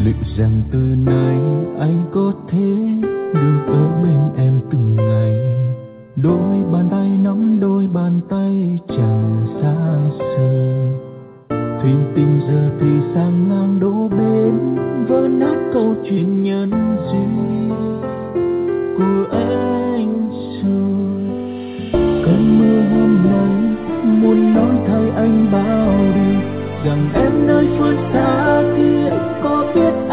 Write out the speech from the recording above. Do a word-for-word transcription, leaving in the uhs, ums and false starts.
Liệu rằng từ nay anh có thể được ở bên em từng ngày, đôi bàn tay nắm đôi bàn tay chẳng xa xôi. Thuyền tình giờ thì sang ngang đổ bên, vỡ nát câu chuyện nhân duyên của anh rồi. Cơn mưa hôm nay muốn nói thay anh bao điều, rằng em nơi phương xa kia có biết